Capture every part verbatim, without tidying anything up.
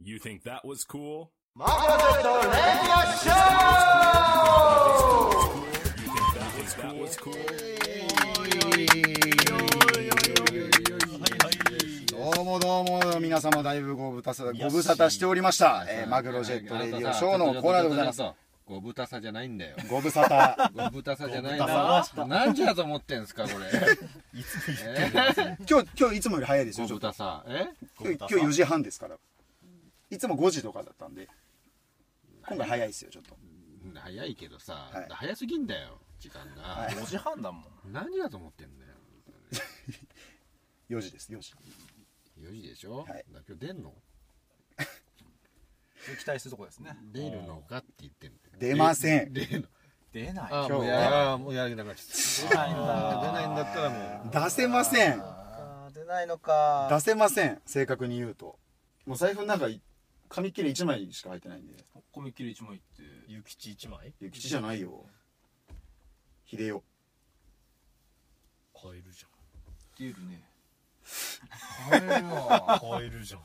You think that was cool? マグロジェットレディオショー You think that was cool? どうもどうも皆様だいぶご無沙汰ご無沙汰しておりました、えー、マグロジェットレディオショーのコーナーでございます。 ごぶたさじゃないんだよ。 ご無沙汰ごぶたさじゃないんだよ。何時だと思ってんすかこれ。 いつも言ってる今日今日いつもより早いですよ。 ごぶたさえ今日今日よじはんですから。いつもごじとかだったんで今回早いですよ。ちょっと早いけどさ、 はい、 早すぎんだよ時間が、 はい、 ごじはんだもん。 何だと思ってんだよ。 よじですよじよじでしょ、はい、だ今日出んの期待するとこですね。 出るのかって言ってんだよ。 出ません。 出るの出ない。 あもうやもうやる気なくなっちゃった。 出ないんだ。 出ないんだったらもう出せません。 出ないのか。 出せません。正確に言うともう財布の中紙切れいちまいしか入ってないんで。 紙切れいちまいって諭吉いちまい？ 諭吉じゃないよ。秀夫。 買えるじ出るね。 ゃん。買えるわ。買えるじゃん。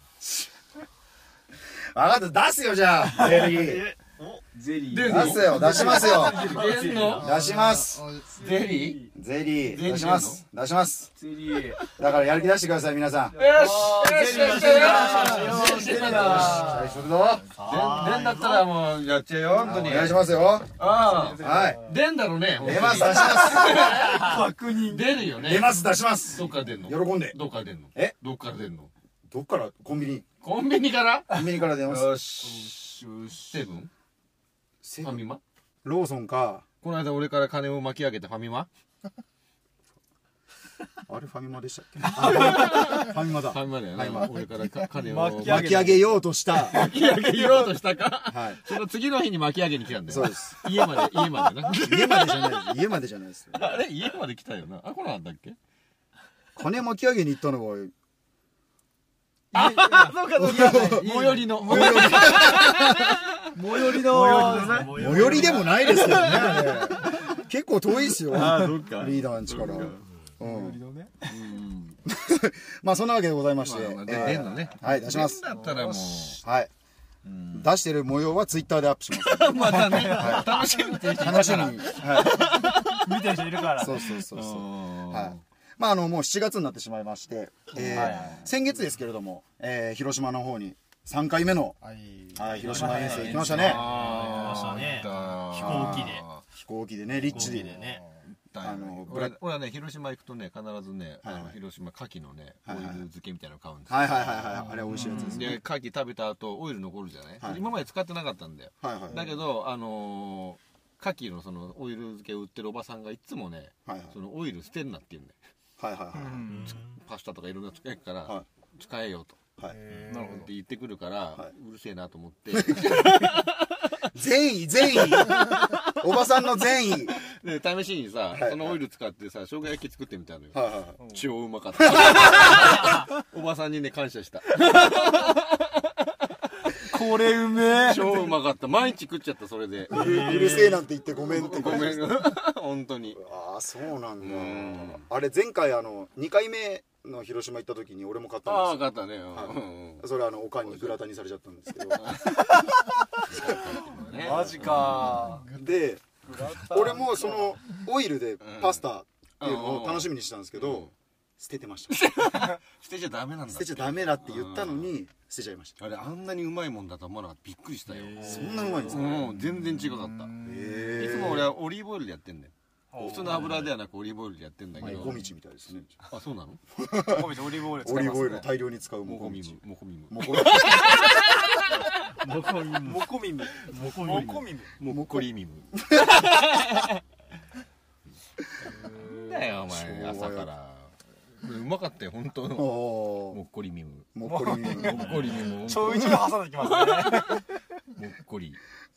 分かった、出すよじゃあ。ゼリー。 ゼリー。出すよ、出しますよ。 出んの？ 出します。 ゼリー？ゼリー。出します。出します。 ゼリー。 だからやる気出してください皆さん。 よし。よしよしよし。よし。 期待するぞ。 出んだったらもうやっちゃうよ本当に。 お願いしますよ。 ああ。 はい。 出んだろうね。 出ます。出します。 確認。 出るよね。 出ます。出します。 どっから出んの？ 喜んで。 どっから出んの？ え？ どっから出んの？ どっから？コンビニ。 コンビニから？ コンビニから出ます。 よし。セブン？ファミマ？ ローソンか。 この間俺から金を巻き上げたファミマ？ あれファミマでしたっけ？ファミマだ。 ファミマだよね。俺から金を巻き上げようとした。 巻き上げようとしたか？ はい。 その次の日に巻き上げに来たんだよ。 そうです。 家まで家までな。 家までじゃないです。家までじゃないです。 あれ家まで来たよな。あこれなんだっけ？ 金巻き上げに行ったのは。 あそうかそうか。最寄りの。最寄り。 最寄りの。 最寄りでもないですけどね。結構遠いですよ。 あそっか。 リーダーん家から。 最寄りのね。 まあそんなわけでございまして。 出んのね。 はい出します。 だったらもう。 はい。出してる模様はツイッターでアップします。 またね。楽しみに楽しみに。 見てる人いるから。 そうそうそうそう。はい。まああのもうしちがつになってしまいまして、先月ですけれども広島の方にさんかいめの広島遠征行きましたね。 行きましたね。飛行機で。 飛行機でね、リッチでね。 あの俺はね広島行くとね必ずね広島牡蠣のねオイル漬けみたいなの買うんですよ。 はいはいはいはい。あれ美味しいやつですね。 で牡蠣食べた後オイル残るじゃない。今まで使ってなかったんだよ。だけどあの牡蠣のそのオイル漬けを売ってるおばさんがいつもねそのオイル捨てんなって言うんだよ。 はいはいはい。 パスタとかいろんな使えるから使えよと。なるほどって言ってくるからうるせえなと思って。 善意善意。おばさんの善意。 で試しにさそのオイル使ってさ生姜焼き作ってみたのよ。超うまかった。おばさんにね感謝した。 これうめえ。 超うまかった。毎日食っちゃったそれで。 うるせえなんて言ってごめんってごめん。本当に。 ああそうなんだ。あれ前回あのにかいめの広島行った時に俺も買ったんですよ。 ああ買ったね。 それあのおかんにグラタンにされちゃったんですけど。 マジか。 で俺もそのオイルでパスタっていうのを楽しみにしたんですけど捨ててました。 捨てちゃダメなんだ。 捨てちゃダメだって言ったのに捨てちゃいました。 あれあんなにうまいもんだと思わなかった。びっくりしたよ。 そんなうまいんですか？ 全然違かった。いつも俺はオリーブオイルでやってんだよ。普通の油ではなくオリーブオイルでやってんだけど。 モコミチみたいですね。 あそうなの？ モコミチオリーブオイル使いますね。 オリーブオイル大量に使うモコミチ。 モコミム。 モコミム。モコミム。モコミム。 モコリミム。なんだよお前朝から。うまかったよ本当。もっこりミム。 もっこりミム。 もっこりミム。 ちょいちょい挟んできますね。 もっこり。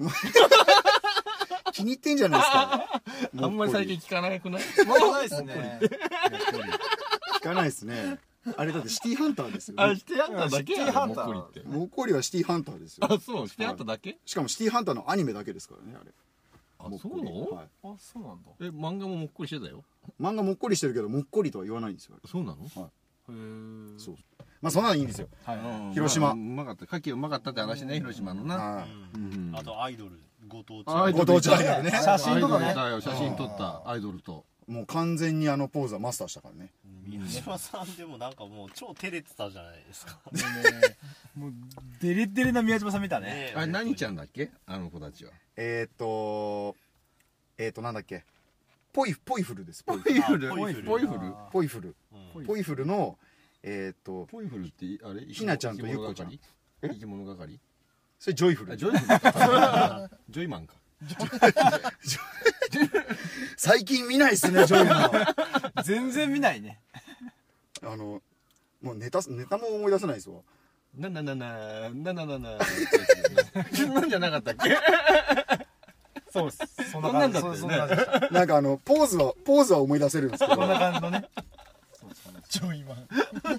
気に入ってんじゃないですか。 あんまり最近聞かなくない？ 聞かないですね。 聞かないですね。あれだってシティハンターですよね。 あ、シティハンターだけ？ シティハンターもっこりって。 もっこりはシティハンターですよ。 あ、そう、シティハンターだけ？ しかもシティハンターのアニメだけですからね、あれ。 あ、そうなの？ はい。 あ、そうなんだ。 え、漫画ももっこりしてたよ。 漫画もっこりしてるけどもっこりとは言わないんですよ。 そうなの？ はい。 へえ。 そう。 まあそんなのいいんですよ。広島うまかった、牡蠣うまかったって話ね、広島のな。 あとアイドル、ご当地ご当地アイドルね。 写真とかね、 写真撮ったアイドルともう完全にあのポーズはマスターしたからね。 宮島さんでもなんかもう超照れてたじゃないですか。 もうデレデレな宮島さん見たね。 あれ何ちゃんだっけ、あの子たちは。 えっとえっとなんだっけ、ポイポイフルです。 ポイフル、 ポイフルポイフル、 ポイフルポイフルのえっとポイフルってあれ、 ひなちゃんとゆっこちゃん、 生き物係、 それジョイフル。 ジョイフルかジョイマンか。 最近見ないっすね、ジョイマン。 全然見ないね。 あのもうネタネタも思い出せないですわ。 なななななななななんじゃなかったっけ。 そうです。そんな感じだったよね。 なんかあのポーズはポーズは思い出せるんですけど、 こんな感じのね。 ジョイマン。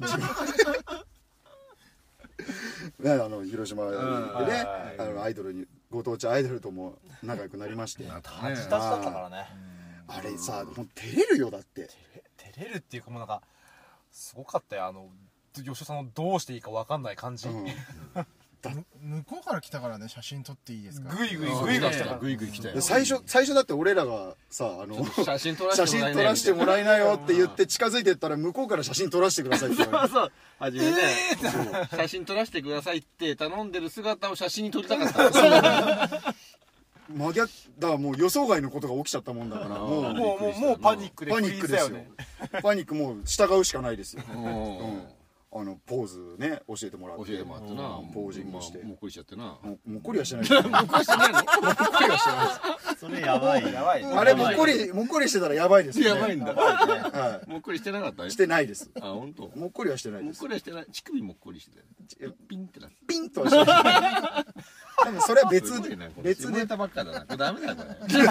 ね、あの広島でね、あのアイドルにご当地アイドルとも仲良くなりまして、 タジタジだったからね。 あれさ、もう照れるよ。だって照れるっていうか、もうなんかすごかったよ、あの吉田さんのどうしていいか分かんない感じ。 向こうから来たからね、写真撮っていいですか。 グイグイグイグイ来たから。 グイグイ来たよ。 最初最初だって俺らがさ、あの写真撮ら写真撮らせてもらえないよって言って近づいてったら、向こうから写真撮らせてくださいって言われて、 そうそう、初めね、写真撮らせてくださいって頼んでる姿を写真に撮りたかった。 真逆だから、もう予想外のことが起きちゃったもんだから、もうもうもうもうパニックでパニックですよ。パニック、もう従うしかないですよ。あのポーズね、教えてもらって、 教えてもらってな、 ポージングして、 もっこりしちゃってな。 もっこりはしてないです。もっこりしてないの？もっこりはしてないです。 それやばい。 やばい。 あれもっこりもっこりしてたらやばいですよね。 やばいんだ。 はもっこりしてなかった？ い。してないです。 あ、本当。 もっこりはしてないもっです。 こりはしてない。乳首もっこりしてたよ。ピンってなって。 ピンとはしてない。多分それは別で別で。 別ネタばっかだな。これダメだこれ。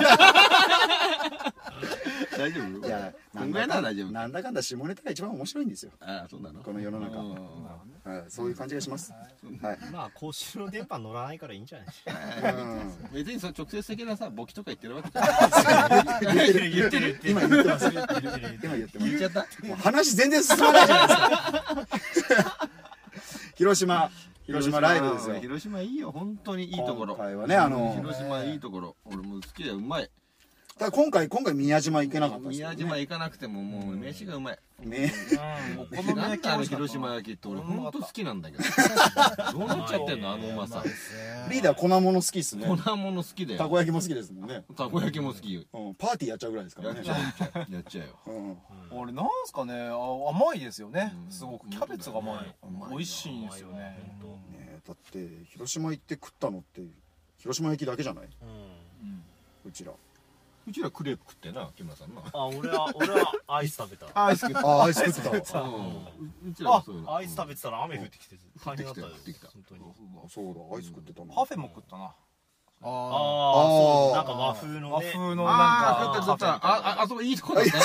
大丈夫？ いや、 こんぐらいなら大丈夫。 なんだかんだ下ネタが一番面白いんですよ。 ああ、そうなの。 この世の中。はい、そういう感じがします。はい。 まあ公衆の電波乗らないからいいんじゃない別にその直接的なさ、簿記とか言ってるわけじゃない。 言ってる言ってる。今言ってます。今言ってます。 言っちゃった。 話全然進まないじゃないですか。広島。広島ライブですよ。 広島いいよ、本当にいいところ。 今回はね、あの広島いいところ、俺も好きだよ、うまい。 ただ今回今回宮島行けなかったですよね。 宮島行かなくてももう飯がうまい。 ね。 お好み焼き、あの広島焼きって俺本当好きなんだけど。どうなっちゃってんのあのうまさ。 リーダー粉物好きっすね。 粉物好きだよ。 たこ焼きも好きですもんね。 たこ焼きも好きよ。 パーティーやっちゃうぐらいですからね。 やっちゃうやっちゃうよ。 俺なんすかね、甘いですよね。すごくキャベツが甘い。美味しいんですよね。 だって広島行って食ったのって広島焼きだけじゃない？うちら。 うちらクレープ食ってな、木村さんな。 あ、俺は俺はアイス食べた。 アイス食った。あ、アイス食ってた。 うちらもそういうの。 アイス食べてたら雨降ってきて大変だったよ。 降ってきた。 本当に。 そうだ、アイス食ってたな。 パフェも食ったな。 ああ、なんか和風のね。 和風のなんああ、 か。 食った食った。あ、あそこいいとこだった。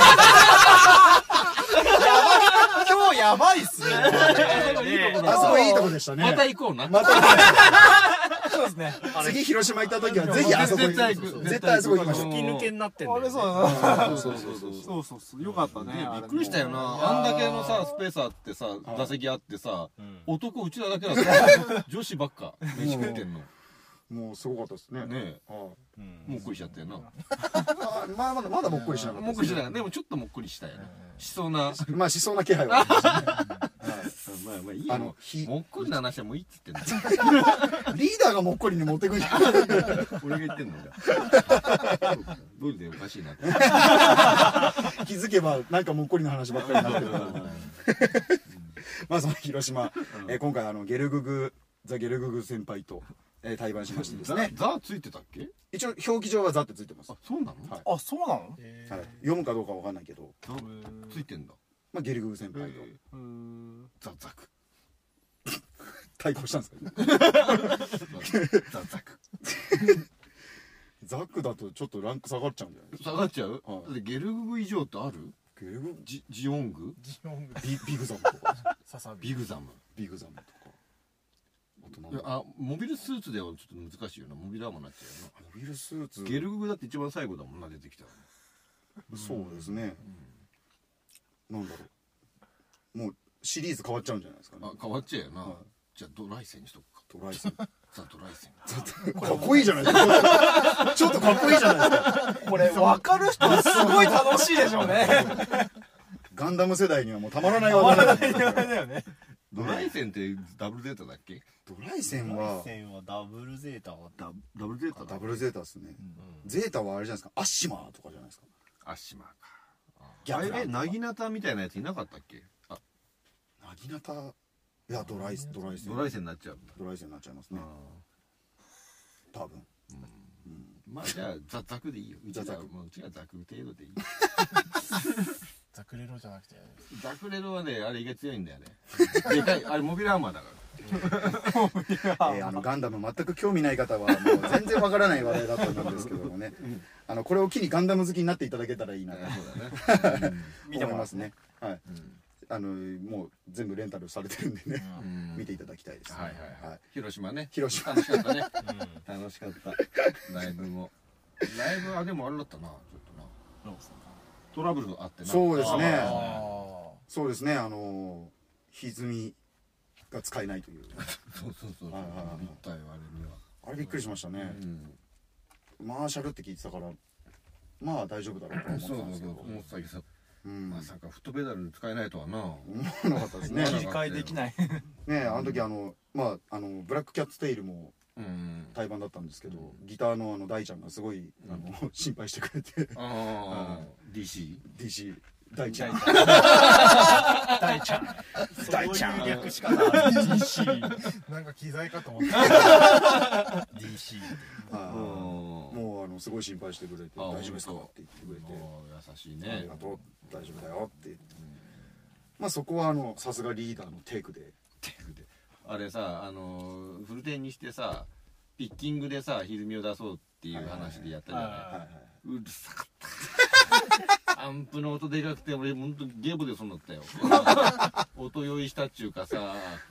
今日やばいっすね。 あそこいいとこでしたね。 また行こうな。 また。 そうですね。 次広島行った時はぜひあそこ絶対行く。 絶対あそこ行きましょう。 吹き抜けになってんだよ。 あれそうそうそうそうそうそうそう。よかったね。 びっくりしたよな。あんだけのさ、スペースあってさ、座席あってさ、男うちらだけだった女子ばっか飯食ってんの。 もうすごかったですね。 ねえ。もっこりしちゃったよな。 まあまだまだもっこりしなかった。 もっこりしない。でもちょっともっこりしたよね。しそうな。 まあしそうな気配は。 まあまあいいよ。もっこりの話はもういいっつってんだ。 リーダーがもっこりに持ってくる。 俺が言ってんのか。どうりでおかしいな。 気づけばなんかもっこりの話ばっかりになってる。まあその広島、今回あのゲルググザゲルググ先輩と対バンしましてですね。 ザついてたっけ？ 一応表記上はザってついてます。 あ、そうなの？ あ、そうなの？ 読むかどうかわかんないけど。 ついてんだ。 まあゲルググ先輩とザザク。 対抗したんですか？ ザザク。 ザクだとちょっとランク下がっちゃうんじゃない？ 下がっちゃう？ゲルググ以上ってある？ ゲルグジジオング？ ビビグザムとか。 ビグザム。 ビグザムとか。 あ、モビルスーツではちょっと難しいよな。モビルアーマーになっちゃうよな。 モビルスーツ。 ゲルググだって一番最後だもんな、出てきたら。 そうですね。なんだろう。もうシリーズ変わっちゃうんじゃないですかね。 あ、変わっちゃうよな。じゃあドライセンにしとくか。 ドライセン。 ザ・ドライセン。 かっこいいじゃないですか。ちょっとかっこいいじゃないですか。 これ分かる人はすごい楽しいでしょうね。 ガンダム世代にはもうたまらない話題だよね。 ドライセンってダブルゼータだっけ？ ドライセンドライはセンはダブルゼータはダダブルゼータだ。 ダブルゼータですね。ゼータはあれじゃないですか。アッシマーとかじゃないですか。 アッシマーか。 逆だあれなぎなたみたいなやついなかったっけ？あ、 なぎなた、いやドライドライセン。 ドライセンになっちゃうんだ。 ドライセンになっちゃいますね。多分。 まあじゃあザザクでいいよ。うちはザザクもううちはザク程度でいい。 ザクレロじゃなくてザクレロはねあれ意外強いんだよね。でかいあれモビルハンマーだから。 えーあのガンダム全く興味ない方はもう全然わからない話題だと思うんですけどもね、あのこれを機にガンダム好きになっていただけたらいいなとそうだね。 思いますね。はい。あのもう全部レンタルされてるんでね、見ていただきたいですね。 はいはいはい。広島ね。 広島楽しかったね。楽しかった。ライブも。ライブはでもあれだったな、ちょっとな。トラブルあってな。 そうですね。 あそうですね。あの歪みが使えないという。 そうそうそう。 はいはいはい立体はあれには。 あれびっくりしましたね。 うん。 マーシャルって聞いてたから、まあ大丈夫だろうとはそうそうそう。 思ったんですけど。 思ってたけどさ、 うんまさかフットペダル使えないとはな。 思わなかったですね。 切り替えできない。 ねあの時あのまああのブラックキャッツテイルもうん。 対バンだったんですけど、ギターのあの大ちゃんがすごいあの心配してくれて、 ああ。ディーシディーシー 大ちゃん大ちゃん。 大ちゃんそういう略し方 ディーシーあなんか機材かと思っデたィーシーあーももうあのすごい心配してくれてあ大丈夫ですかって言ってくれて、 優しいありねがとう大丈夫だよって言って、まあそこはあのさすがリーダーのテイクで、 あれさあのフルテンにしてさピッキングでさ歪みを出そうっていう話でやったじゃない、 はいはい、 うるさかったアンプの音でかくて俺ほんとゲボでそうなったよ音用意したっちゅうかさ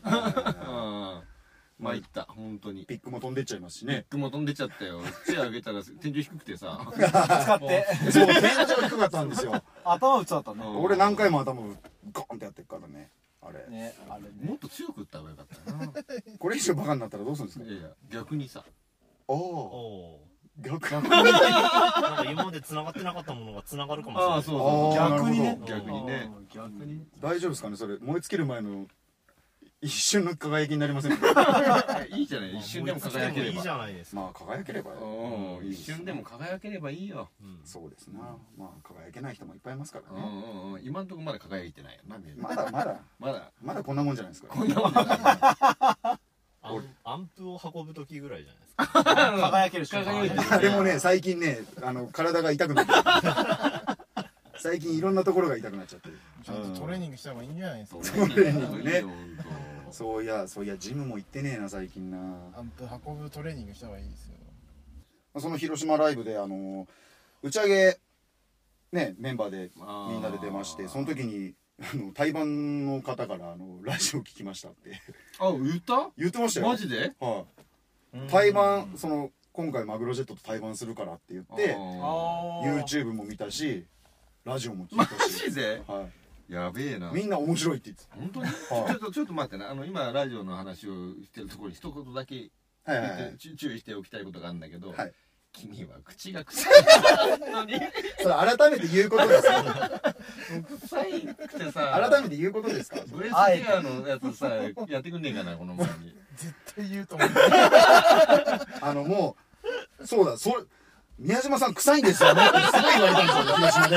まいった本当にピックも飛んでっちゃいますしピッね。 クも飛んでっちゃったよ手上げたら天井低くてさ使ってそう天井が低かったんですよ。 頭打つだったね。 俺何回も頭をゴーンってやってるからね。あれねあれね。 もっと強く打った方がよかったなこれ以上バカになったらどうするんですか。 いやいや逆にさおおおお逆なんか今まで繋がってなかったものが繋がるかもしれない。 ああそうそうあー逆にね。 逆にね逆に。 大丈夫ですかねそれ燃え尽きる前の一瞬の輝きになりませんか。 いいじゃない一瞬でも輝ければいいじゃないですか。 まあ輝ければうん一瞬でも輝ければいいよそうですな。まあ輝けない人もいっぱいいますからうんね。 うんうん今んとこまだ輝いてないよなまだまだまだまだこんなもんじゃないですか。 こんなもんじゃないアンアンプを運ぶ時ぐらいじゃないですか。 輝ける瞬輝いてる間。 あれもね最近ねあの体が痛くなってる最近いろんなところが痛くなっちゃってる。 ちゃんとトレーニングした方がいいんじゃないですか。 トレーニングねいいよそういやそういやジムも行ってねえな最近な。 アンプ運ぶトレーニングした方がいいですよ。 その広島ライブであの打ち上げねメンバーでみんなで出ましてその時にあの対バンの方からあのラジオ聞きましたってあ言った言ってましたよ。 マジではい対バンその今回マグロジェットと対バンするからって言ってあー YouTube も見たしラジオも聞いマたしジではやべえないみんな面白いって言って本当にちょっとちょっと待ってなあの今ラジオの話をしてるところに一言だけた。はい言はいはいって注注意しておきたいことがあるんだけどはい君は口が臭いのにそれ改めて言うことですか。 臭いくてさ改めて言うことですか。 ブレスケアのやつさやってくんねえかなこの前に絶対言うと思う。 あのもうそうだそれ宮島さん臭いんですよねってすごい言われたんですよ広島で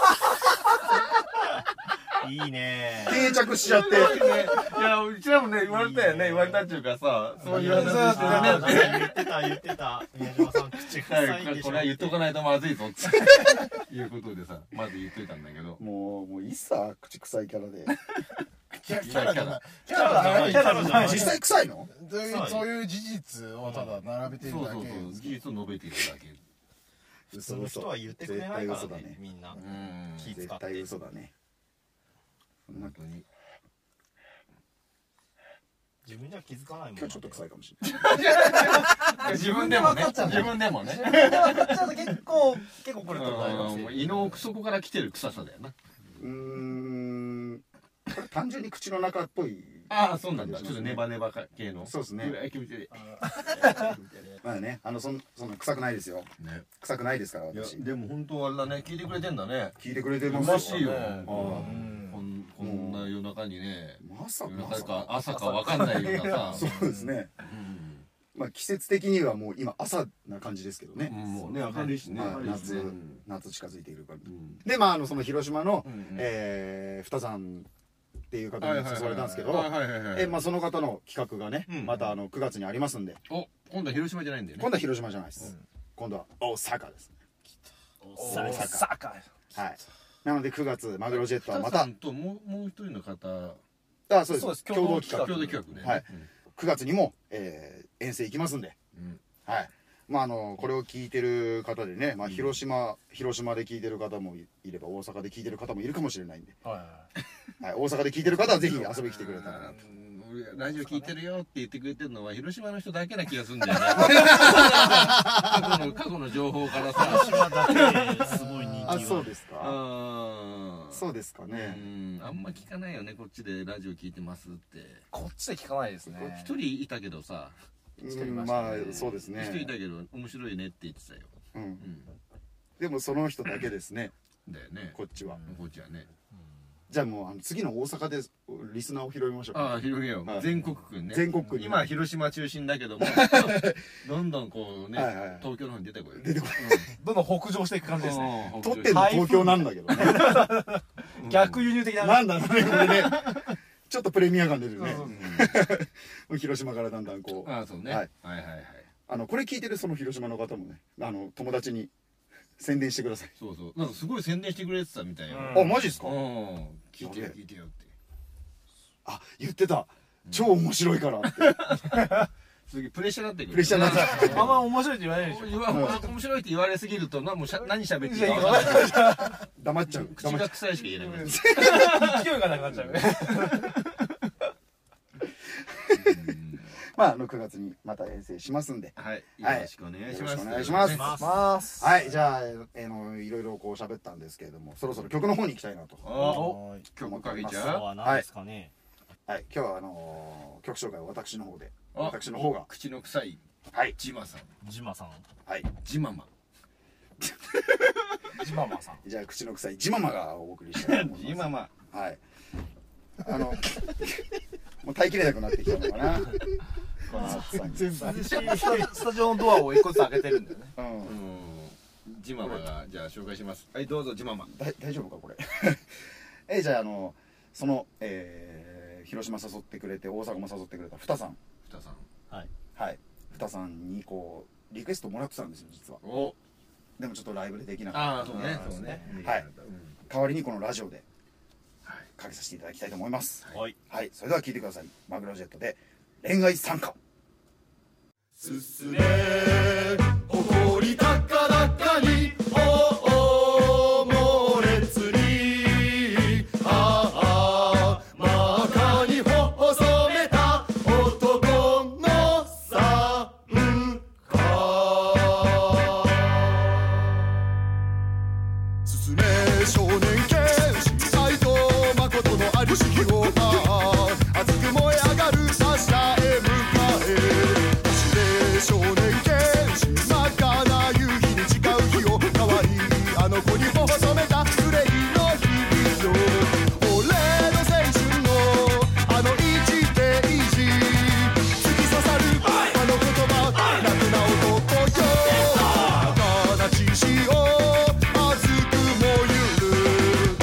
いいね。 定着しちゃっていやうちらもね言われたよね言われたっていうかさそういう話してあね言ってた言ってた。宮島さん口臭いんでしょ。 これは言っとかないとまずいぞっていうことでさまず言っといたんだけどもうもういいっさ口臭いキャラでキャキャラじゃない。 キャラじゃない。キャラじゃない。 実際臭いの。 そういうそういう事実をただ並べているだけそうそうそう事実を述べているだけ普通の人は言ってくれないから絶対嘘だねねみんなうん気使って絶対嘘だね。 本当に自分じゃ気づかないもん。 今日ちょっと臭いかもしれない。 自分でもね自分でもねでもちょっと結構結構これと大学うん胃の奥底から来てる臭さだよなうーんこれ単純に口の中っぽい。 ああ、そうなんだ。ちょっとネバネバ系の。 そうですね。 気持ちいい。 まあね、あのそんそんな臭くないですよ。臭くないですから私。 でも本当あれだね、聞いてくれてんだね。 聞いてくれてますよ。 らしいよ。こんな夜中にね。 まさか朝かわかんないようなさ。 そうですね。まあ季節的にはもう今朝な感じですけどね。 もうね、明るいしね。 夏夏近づいているから。でまああのその広島の二山っていう方に誘われたんですけど、えまあその方の企画がね、またあのくがつにありますんで。 お、今度は広島じゃないんだよね。 今度は広島じゃないです。今度は大阪ですね。 大阪。 はい。なのでくがつマグロジェットはまた。 ともうもう一人の方。 あ、そうです。共同企画。 共同企画ね。 はい。くがつにも遠征行きますんで。はい。まああのこれを聞いてる方でね、まあ広島広島で聞いてる方もいれば大阪で聞いてる方もいるかもしれないんで。はい。大阪で聞いてる方はぜひ遊びに来てくれたらなと。 ラジオ聞いてるよって言ってくれてるのは広島の人だけな気がするんだよね。過去の過去の情報からさ。 広島だけすごい人気が。 あ、そうですか。 あそうですかね。 あんま聞かないよね、こっちでラジオ聞いてますって。 こっちで聞かないですね。 一人いたけどさ。 まあそうですね。 一人いたけど面白いねって言ってたよ。 うん。でもその人だけですね。 だよね。 こっちは。 こっちはね。 じゃあもうあの次の大阪でリスナーを拾いましょう。 ああ、広げよう。全国区ね。 全国区に。 今は広島中心だけども、どんどんこうね、東京の方に出てこい。 出てこい。 どんどん北上していく感じですね。 取ってんの東京なんだけどね。 逆輸入的な。 なんだろうね、これね。ちょっとプレミア感出るね。広島からだんだんこう。 ああ、そうね。はいはいはい。 あのこれ聞いてるその広島の方もね、あの友達に宣伝してください。 そうそう。なんかすごい宣伝してくれてたみたいよ。 あ、マジですか？ うん。聞いてよ聞いてよって。 あ、言ってた。超面白いからって。 すげえプレッシャーになってくる。 プレッシャーになってくる。 あんま面白いって言われないでしょ。 面白いって言われすぎるとな、もう何喋っていいか分かんない。 黙っちゃう。 口が臭いしか言えない。 勢いがなくなっちゃうね。 まああのくがつにまた遠征しますんで、 はい、よろしくお願いします。 お願いします。はい、じゃあえのいろいろこう喋ったんですけれども、そろそろ曲の方に行きたいなと。 お、曲かけちゃう？ は何ですかね。 はい、今日はあの曲紹介を私の方で、私の方が口の臭いはいジマさん、 ジマさん、 はいジママ、 ジママさん。 じゃあ口の臭いジママがお送りしたいと思います。 ジママ、 はい。あのもう耐えきれなくなってきたのかな。 全部スタジオのドアを一個ずつ開けてるんだよね。 うん。 ジママがじゃあ紹介します。はい、どうぞジママ。 大大丈夫かこれ。えじゃああのそのえ広島誘ってくれて大阪も誘ってくれたふたさん。 ふたさん。 はい。 はい。ふたさんにこうリクエストもらってたんですよ実は。 お。 でもちょっとライブでできなかった。 ああそうねそうね。 はい。代わりにこのラジオでかけさせていただきたいと思います。 はい。 はい。それでは聞いてください。マグロジェットで恋愛参加。 進め誇り高々にお猛烈にああ真赤に細めた男の参加進め少年剣士斎藤誠のありし日を熱く燃え上がる他者へ向かえ少年剣士真っ赤な夕日に誓う日を変わりあの子に頬染めた憂いの日々よ俺の青春のあのいちページ突き刺さるあの言葉楽な男よ赤な血潮熱く燃ゆる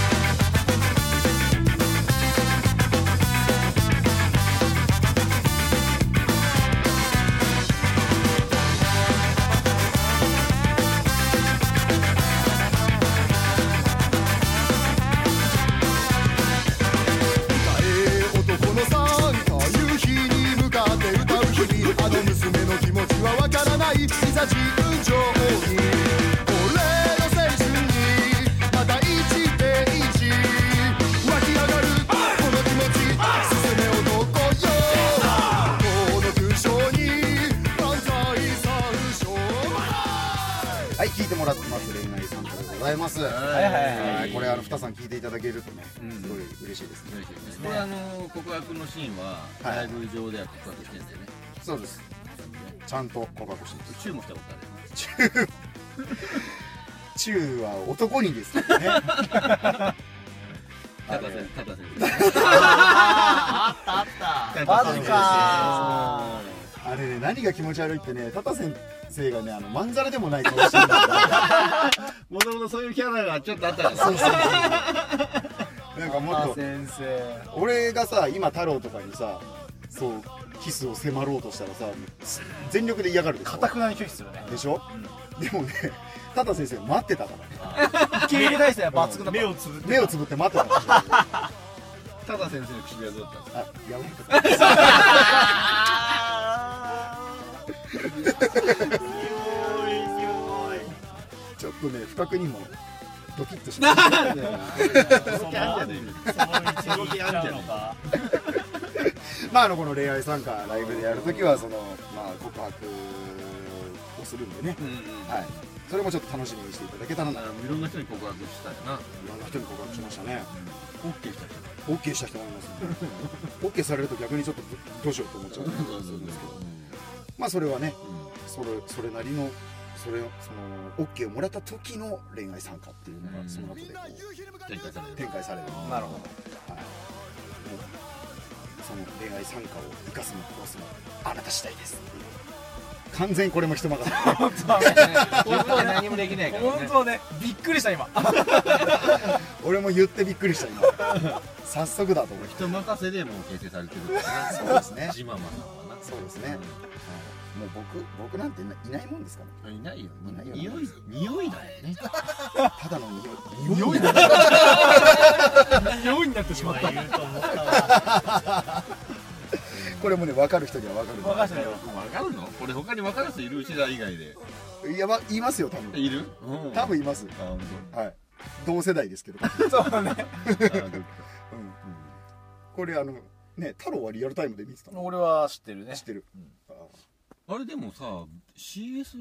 あの娘の気持ちはわからないいざ尋常に俺の青春にまたいちページ湧き上がるこの気持ち進め男よこの勲章に万歳三唱はい、聞いてもらってます恋愛参加でござざいます。はいはい。これあのふたさん聞いていただけるとね、すごい嬉しいですね。 これあの告白のシーンはライブ上では告白してんだよね。 そうです。ちゃんと告白してます。 チューもしたことある。 チューチューは男にですからね。 タタ先生、タタ先生。あったあった。マジか。 あれね、何が気持ち悪いってね、タタ先生がね、あのまんざらでもない顔してるんだよ。 もともとそういうキャラがちょっとあったから。そうそうそう。 なんかもっと先生。 俺がさ、今太郎とかにさ、そうキスを迫ろうとしたらさ、全力で嫌がるでしょ。 固くなに拒否するね。 でしょ。でもね、タタ先生待ってたから。 受け入れ体制は抜群だ。 目をつぶって目をつぶって待ってたから。 タタ先生の唇はどうだったんですか。 あ、やばかった。ちょっとね、不覚にもドキッとしました。その動きあんじゃねえか。 まああのこの恋愛参加ライブでやるときはそのまあ告白をするんでね、はい、それもちょっと楽しみにしていただけたらな。いろんな人に告白したよな。 いろんな人に告白しましたね。 オッケーした人。 オッケーした人もいますね。オッケーされると逆にちょっとどうしようと思っちゃうんですけど、まあそれはね、それそれなりのそれその オーケー をもらった時の恋愛参加っていうのがその後でこう展開される。 展開される。 なるほど。 はい。その恋愛参加を生かすも殺すもあなた次第ですっていう。完全これも人任せ。 本当はね。 自分で何もできないからね。 本当ね。びっくりした今。 俺も言ってびっくりした今。早速だと思って。 人任せでもう形成されてるからね。 そうですね。 ジママさんはな。 そうですね。もう僕僕なんていないもんですかね。いないよ。 いないよ。 匂い匂いだよね。 ただの匂い。匂いだ。 匂いになってしまった。 これもね分かる人には分かる。 分かるよ。 分かるの？これ他に分かる人いる？内田以外で。 いやいますよ多分。 いる？ 多分います。はい。同世代ですけど。 そうね。 これあのね太郎はリアルタイムで見てたの？ 俺は知ってるね。 知ってる。 あれでもさ シーエス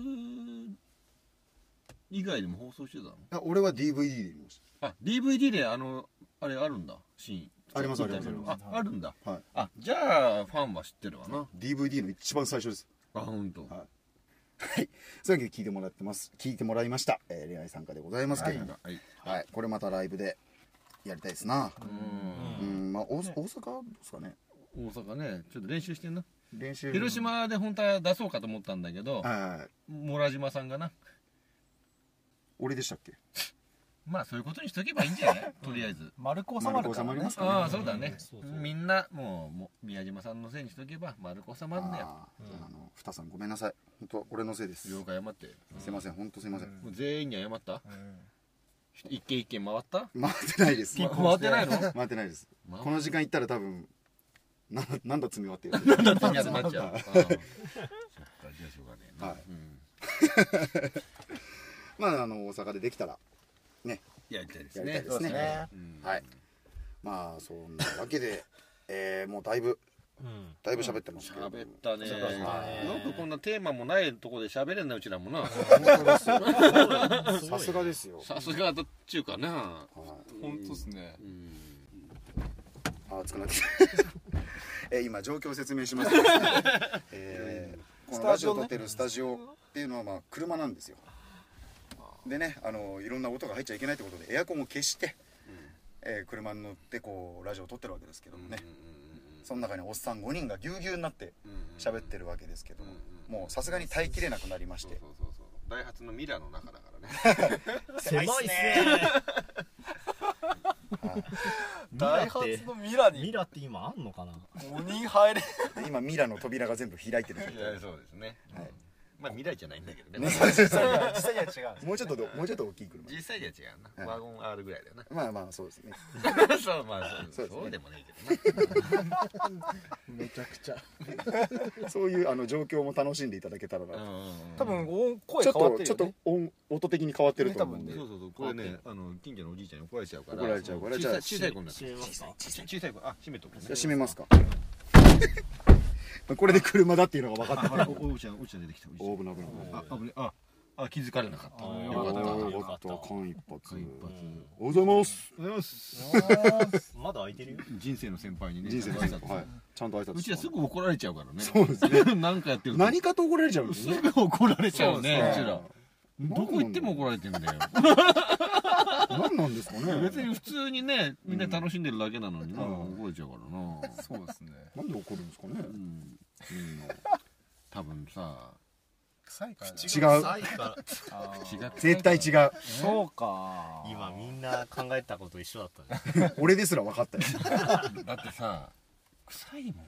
以外でも放送してたの？ あ、俺は ディーブイディー で見ました。 あ、ディーブイディー であのあれあるんだシーン。 ありますあります。 あ、あるんだ。 はい。 あ、じゃあファンは知ってるわな。 ディーブイディー の一番最初です。 あ、本当。 はい。はい。そういうわけで聞いてもらってます。聞いてもらいました。えー、恋愛参加でございますけれども、はい、はい、これまたライブでやりたいですな。うん。うん、まあ大大阪ですかね。 大阪ね、ちょっと練習してんな。 練習。 広島で本当は出そうかと思ったんだけど、 はい。 村島さんがな。 俺でしたっけ？ まあそういうことにしとけばいいんじゃない？とりあえず丸く収まるからね。 ああそうだね。みんなもう宮島さんのせいにしとけば丸く収まるんだよ。 あのふたさんごめんなさい。本当俺のせいです。 了解謝って。 すいません本当すいません。 全員に謝った？一軒一軒回った？ 回ってないです。 回ってないの？ 回ってないです。この時間行ったら多分ななんだ積み終わってる。なんだ積み終わってなっちゃう。そっかじゃあしょうがねえな。 はい。まああの大阪でできたらねやりたいですね。そうですね。はい。まあそんなわけで、えー、もうだいぶだいぶ喋ってますけど。 喋ったね。よくこんなテーマもないところで喋れんなうちらもな。 さすがですよ。 さすがだっちゅうかな。 本当ですね。 あ熱くなって。え今状況を説明します。えこのラジオ撮ってるスタジオっていうのはまあ車なんですよ。でね、あのいろんな音が入っちゃいけないってことでエアコンを消して、えー、車に乗ってこうラジオを撮ってるわけですけどもね、その中におっさんごにんがぎゅうぎゅうになって喋ってるわけですけども、もうさすがに耐えきれなくなりまして、 ダイハツのミラの中だからね。 狭いっすね。 ダイハツのミラにミラって今あんのかな？ ごにん入れ。 今ミラの扉が全部開いてる。 そうですね。まあ未来じゃないんだけどね。 実際には違う。 もうちょっともうちょっと大きい車。 実際には違うな。ワゴン R ぐらいだよな。 まあまあそうですね。 そうまあそうそうでもないけどな。めちゃくちゃ。 そういうあの状況も楽しんでいただけたらな。 多分声変わってるよね。 ちょっと音音的に変わってると思うんで。 そうそうそう。これねあの近所のおじいちゃんに怒られちゃうから。 怒られちゃうからじゃあ小さい子になって。小さい子あ閉めとく。 じゃあ閉めますか。これで車だっていうのが分かった。 おうちゃんおうちゃん出てきた。 お危ない危ない。 あ危ないああ、気づかれなかった。 あよかったよかった間一髪。 間一髪。 おはようございます。 おはようございます。 まだ空いてるよ。 人生の先輩にね。 人生の先輩、はい、ちゃんと挨拶。 うちはすぐ怒られちゃうからね。 そうですね。 なんかやってる。 何かと怒られちゃうんですね。 すぐ怒られちゃうね。うちら。どこ行っても怒られてんだよ。 何なんですかね。 別に普通にね、みんな楽しんでるだけなのにな、怒れちゃうからな。 そうですね。 なんで怒るんですかね。うん。 多分さ。 臭いから。 違う。 違う。 絶対違う。 そうか。 今みんな考えたこと一緒だったね。 俺ですら分かったよ。 だってさ、臭いもん。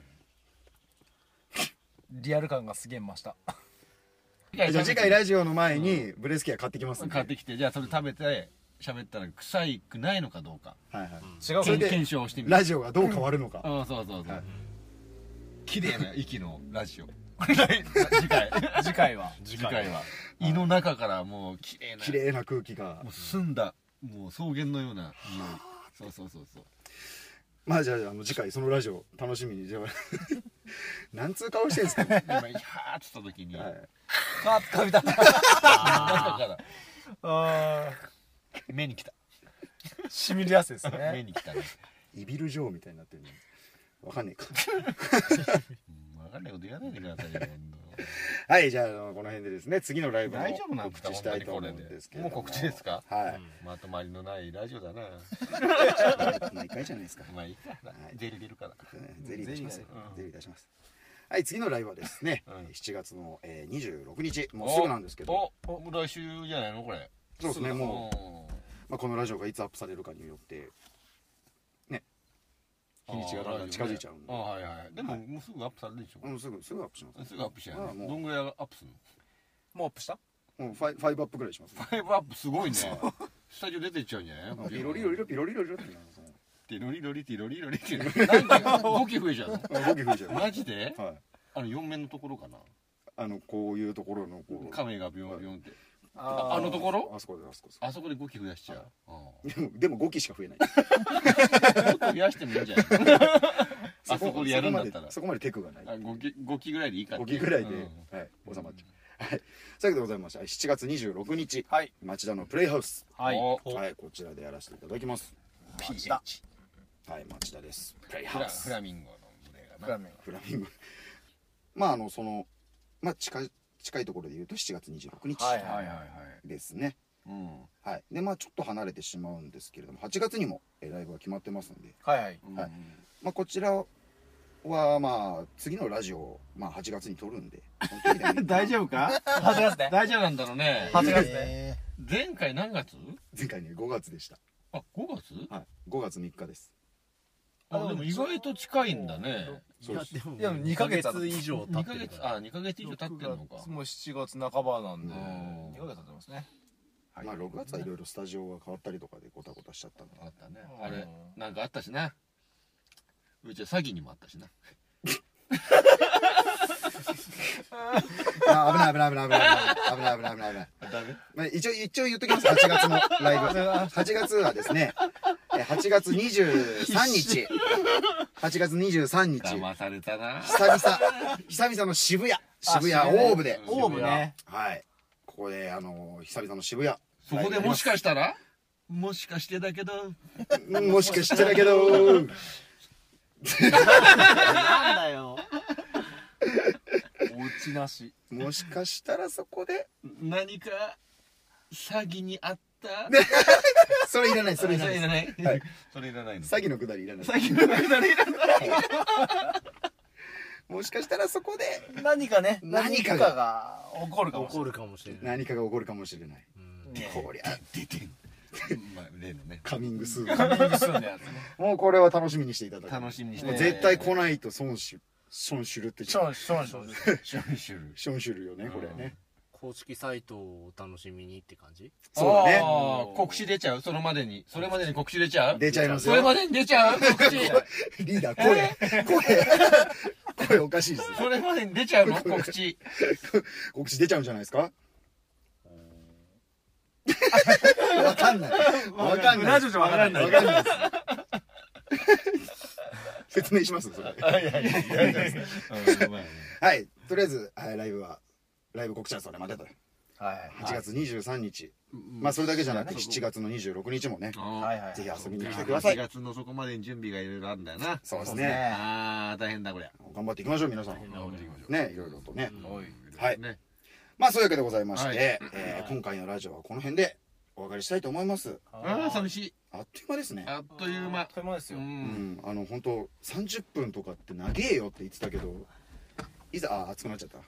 リアル感がすげえ増した。 じゃあ次回ラジオの前にブレスケア買ってきますんで。 買ってきて、じゃあそれ食べて喋ったら臭いくないのかどうか。 はいはい。 違う。 それで検証してみる。 ラジオがどう変わるのか。 ああ、そうそうそう。綺麗な息のラジオ。次回。 次回は。 次回は。胃の中からもう綺麗な。 綺麗な空気が。 もう澄んだ、もう草原のような匂い。そうそうそうそう。 まあじゃあ、あの次回そのラジオ楽しみに。じゃあ、なんつう顔してんすかね。 今、はーって言った時に。 カーッとかみたいな。 中から。目に来た。 しみるやつですね。 目に来たね。 イビル・ジョーみたいになってるね。わかんねえか。 わかんないこと言わないでくださいよ。 はい、じゃあこの辺でですね、次のライブの大丈夫なんですか、 告知したいと思うんですけども。 もう告知ですか。 はい。 まとまりのないラジオだな。 毎回じゃないですか。 まあいいか。ゼリー出るから。 ゼリー出しますよ。ゼリー出します。はい、次のライブはですね、しちがつのにじゅうろくにち、もうすぐなんですけど。 お、来週じゃないのこれ。 そうですね、もう、まあこのラジオがいつアップされるかによって、ね、日にちがだんだん近づいちゃうんで。 あ、はいはい。でももうすぐアップされるでしょ。 うん、すぐ、すぐアップします。 すぐアップしちゃう。どんぐらいアップするの？ もうアップした？ うん、ファイブアップぐらいします。 ファイブアップすごいね。スタジオ出てっちゃうんじゃない？ ピロリロリロピロリロリロってなる。 ティロリロリティロリロリティロリ。なんでごき増えちゃうの？ ごき増えちゃう。 マジで？ はい。 あのよん面のところかな。 あのこういうところのこう亀がビヨンビヨンって。あのところ？ あそこであそこ。 あそこでごき増やしちゃう。 でもでもごきしか増えない。 もっと増やしてもいいんじゃない？あそこでやるんだったら。 そこまでテクがない。 ごきごきぐらいでいいか。 ごきぐらいではい収まっちゃう。はい。そういうわけでございました。しちがつにじゅうろくにち、町田のプレイハウス。 はい。 はい、こちらでやらせていただきます。 町田。 はい、町田です。プレイハウス。 フラミンゴの群れがな。 フラミンゴ。 フラミンゴ。まああのそのまあ近い近いところで言うとしちがつにじゅうろくにちですね。はい。でまあちょっと離れてしまうんですけれども、はちがつにもライブが決まってますんで。 はいはい。 はい。まあこちらはまあ次のラジオをまあはちがつに撮るんで。 大丈夫か？ はちがつね。 大丈夫なんだろうね。 はちがつね。 前回何月？ 前回ねごがつでした。 あ、ごがつ？ はい。ごがつみっかです。 あ、でも意外と近いんだね。 いやでもいやにかげつ以上経ってるから。 あ、にかげつ以上経ってるのか。 もうしちがつなかばなんでにかげつ経ってますね。 まあろくがつはいろいろスタジオが変わったりとかでゴタゴタしちゃったんで。 あったね。あれなんかあったしな。うちは詐欺にもあったしな。 あ、危ない危ない危ない危ない危ない危ない危ない危ない。まあ一応一応言っときます。はちがつのライブ。はちがつはですね、はちがつにじゅうさんにち、はちがつにじゅうさんにち、 騙されたな。 久々久々の渋谷渋谷オーブで、 オーブね。 はい。ここであの久々の渋谷。 そこでもしかしたら、もしかしてだけど、 もしかしてだけど。 なんだよ。 落ちなし。 もしかしたらそこで何か詐欺にあった。 それいらないそれいらない。 それいらない。 はい。 それいらないの。 詐欺のくだりいらない。 詐欺のくだりいらない。 もしかしたらそこで何かね、 何かが起こるかもしれない。 起こるかもしれない。 何かが起こるかもしれない。こりゃ出てん。まあ例のね。 カミングスーン。 カミングスーンのやつね。 もうこれは楽しみにしていただき楽しみにして。 もう絶対来ないと損しションシュルってションションションションシュルションシュルよねこれね。 公式サイトをお楽しみにって感じ？ そうだね。 告知出ちゃう？それまでに。それまでに告知出ちゃう？ 出ちゃいますよ。 それまでに出ちゃう？告知。 リーダー声声声おかしいです。 それまでに出ちゃうの？告知。 告知出ちゃうんじゃないですか？わかんない。わかんない。 ラジオじゃわかんない。 わかんないです。説明しますそれ。はい、とりあえず、はい、ライブはライブ告知はそれまでと。 はちがつにじゅうさんにち、まあそれだけじゃなくてしちがつのにじゅうろくにちもね、ぜひ遊びに来てください。 しちがつのそこまでに準備がいろいろあるんだよな。 そうですね。 ああ大変だこれ。 頑張っていきましょう皆さん。ね、いろいろとね。はい。 ね。 まあそういうわけでございまして、え今回のラジオはこの辺でお別れしたいと思います。 ああ寂しい。 あっという間ですね。 あっという間。 あっという間ですよ。 うん、あの本当さんじゅっぷんとかって長えよって言ってたけど、いざあ熱くなっちゃった。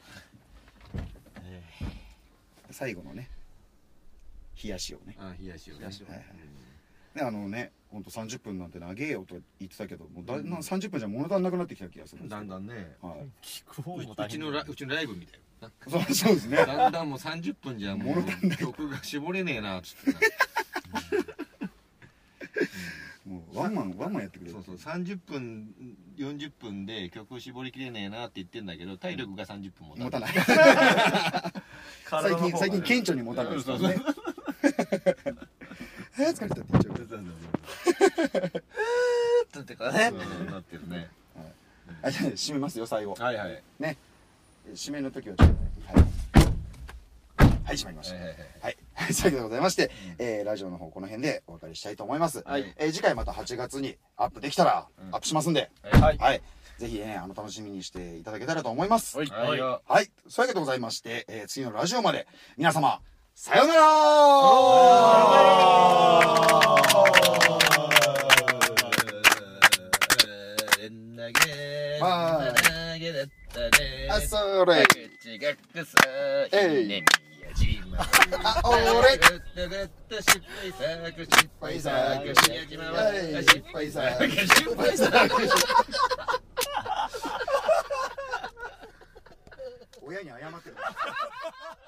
最後のね、冷やしをね。 あ冷やしをね。 ね、あのね、本当さんじゅっぷんなんて長えよと言ってたけど、もうだんだんさんじゅっぷんじゃ物足んなくなってきた気がする。 だんだんね。 はい。 聞く方もうちのラうちのライブみたいな。 そうそうですね。 だんだんもうさんじゅっぷんじゃもう曲が絞れねえなっつって。 もうワンマンワンマンやってくれる。 そうそうさんじゅっぷんよんじゅっぷんで曲絞りきれねえなって言ってんだけど体力がさんじゅっぷん持たない。 最近最近顕著に持たないですからね。え疲れたって言っちゃう。 つってからね。 なってるね。 はい。じゃあ締めますよ最後。 はいはい。 ね。締めの時はちょっとね。はい。はい、締まりました。はい。はい、そういうわけでございまして、えー、ラジオの方この辺でお別れしたいと思います。はい。えー、次回またはちがつにアップできたらアップしますんで、はい。はい。ぜひね、あの、楽しみにしていただけたらと思います。はい。はい。はい。そういうわけでございまして、えー、次のラジオまで皆様、さようならあ、それ。えい。あ、俺。失敗作、失敗作、失敗作。親に謝ってる。